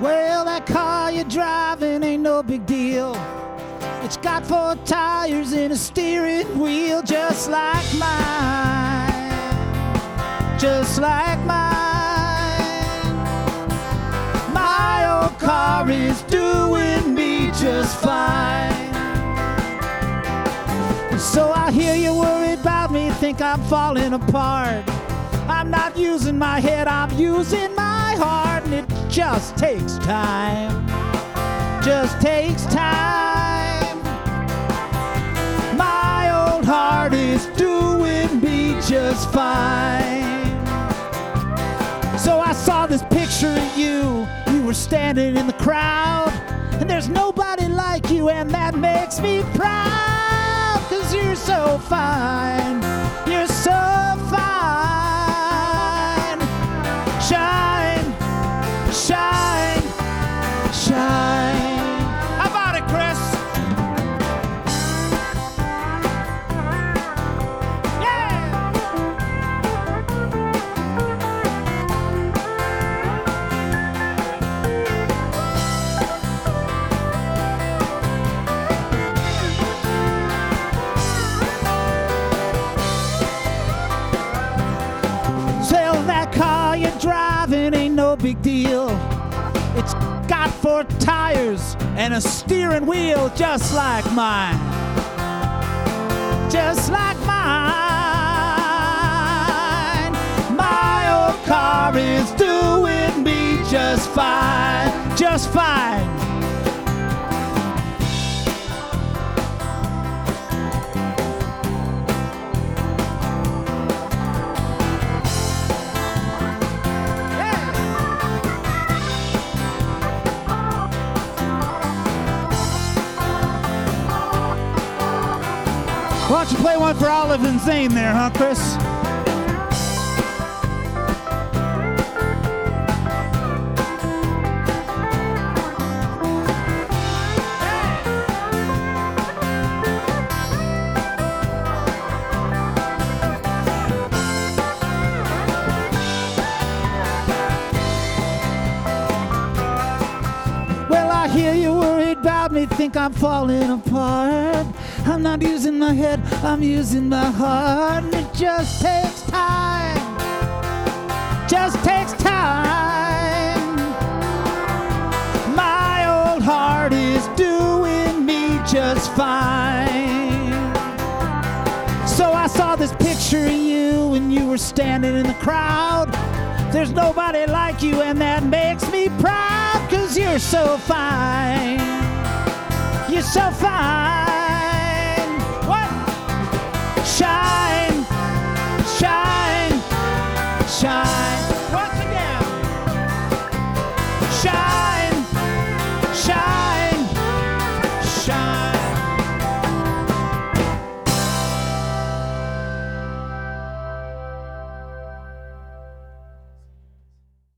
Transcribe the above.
Well, that car you're driving ain't no big deal. It's got 4 tires and a steering wheel just like mine. Just like mine. My old car is doing me just fine. So I hear you worried about me, think I'm falling apart. I'm not using my head, I'm using my heart, and it just takes time. Just takes time. My old heart is doing me just fine. So I saw this picture of you. You were standing in the crowd, and there's nobody like you, and that makes me proud. 'Cause you're so fine, you're so fine. Shine, shine, shine. How about it, Chris? Yeah! Well, that car you're driving ain't no big deal. It's got 4 tires and a steering wheel just like mine. Just like mine. My old car is doing me just fine. Just fine. Why don't you play one for Olive and Zane there, huh, Chris? Well, I hear you worried about me, think I'm falling apart. I'm not using my head, I'm using my heart, and it just takes time. Just takes time. My old heart is doing me just fine. So I saw this picture of you when you were standing in the crowd. There's nobody like you, and that makes me proud, 'cause you're so fine. You're so fine. Shine, shine, shine.